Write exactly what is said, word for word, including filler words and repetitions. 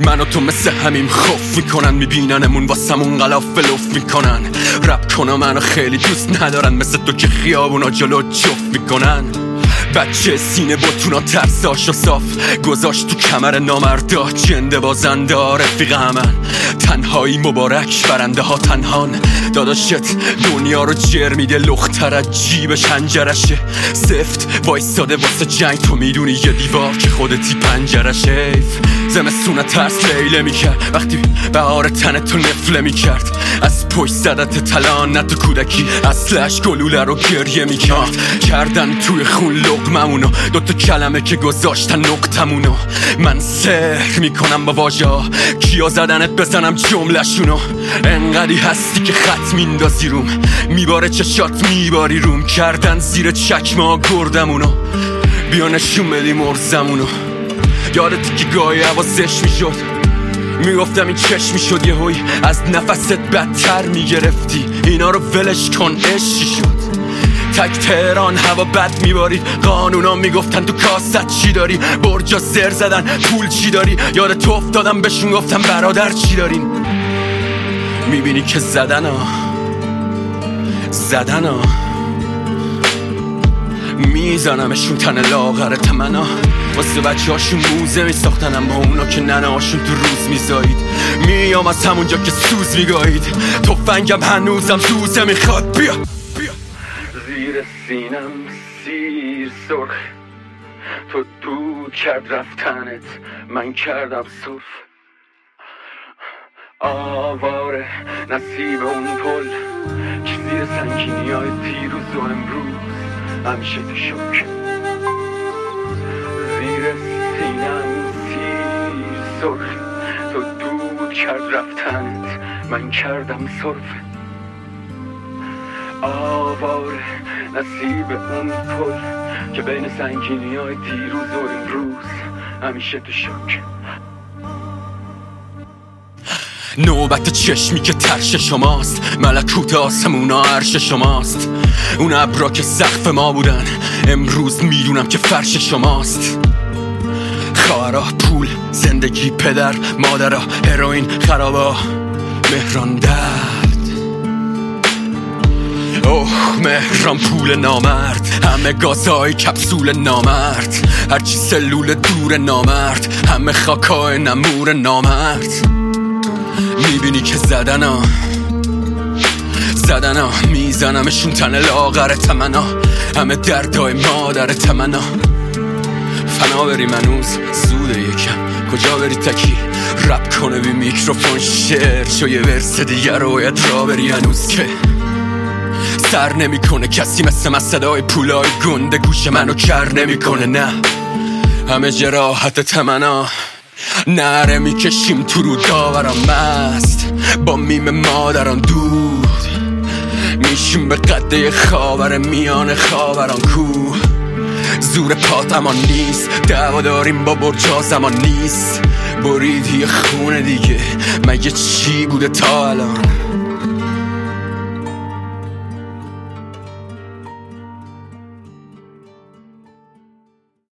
من و تو مثل همیم خوف میکنن، میبیننمون واسمون غلاف لف میکنن. رپ کنم منو خیلی دوست ندارن، مثل تو که خیابونا جلو جفت میکنن. بچه سینه باتونا ترساشو صاف گذاشت تو کمر نامردا، جنده بازنده رفیق همن. تنهایی مبارک برنده ها تنهان، داداشت دنیا رو جر میده، لختر از جیبش هنجرشه. سفت وایستاده واسه جنگ، تو میدونی یه دیوار که خودتی پنجرشه. زمستونه ترس لیله میکرد وقتی بهار تن تو نفله میکرد. از پشت زدت تلان نه تو کودکی، اصلش گلوله رو گریه میکرد. کردن توی خون لقممونو، دوتا کلمه که گذاشتن نقطمونو. من سحر میکنم با واژه ها، کیا زدنت بزنم جملشونو. انقدی هستی که خط میندازی روم، میباره چشات میباری روم. کردن زیر چکمه ها گردمونو، بیا نشون بدی مرزمونو. یادتی که گاهی حواسش میشد، میگفتم این چشم میشد، یه هوی از نفست بدتر میگرفتی. اینا رو ولش کن عشقی شد. تک تهران هوا بد میبارید، قانونا میگفتن تو کاست چی داری. برجا زر زدن پول چی داری، یاد تو افتادم بهشون گفتم برادر چی دارین. میبینی که زدن ها زدن ها میزنمشون تن لاغر تمنا. واسه بچه هاشون موزه میساختنم با اونا که ننه هاشون تو روز میزایید. میام از همونجا که سوز میگایید، تفنگم هنوزم سوزه میخواد. بیا بیا زیر سینم سیر سرخ، تو دود کرد رفتنت، من کردم صرف. آواره نصیب اون پل که زیر سنگینی های دیروز و امروز همیشه تو شک. زیر سینم سیر سرخ، تو دود کرد رفتنت، من کردم صرف. آواره نصیب اون پل که بین سنگینی های دیروز و امروز همیشه تو شک. نوبت چشمی که ترش شماست، ملکوت آسمونا عرش شماست. اون ابرا که سقف ما بودن امروز میدونم که فرش شماست. خواهرا، پول، زندگی، پدر، مادرها، هروئین، خرابا، مهران درد. اوه مهران پول نامرد، همه گازهای کپسول نامرد. هرچی سلول دور نامرد، همه خاکای نمور نامرد. میبینی که زدن ها زدن ها میزنمشون تن لاغر تمنا. همه دردای مادر تمنا. فنا بریم هنوز زوده یکم، کجا بری تکی رپ کنه بی میکروفون شعر شو یه ورس دیگر رو باید را بری هنوز که سر نمی کنه کسی مثل من. صدای پولای گنده گوش منو کر نمی کنه. نه همه جراحت تمنا، نره میکشیم تو رو داوران مست، با میم مادران دود میشیم به قده خاور میان خاوران کو. زور پات امان نیست، دعوا داریم با برجا زمان نیست. بریدی خونه دیگه مگه چی بوده تا الان؟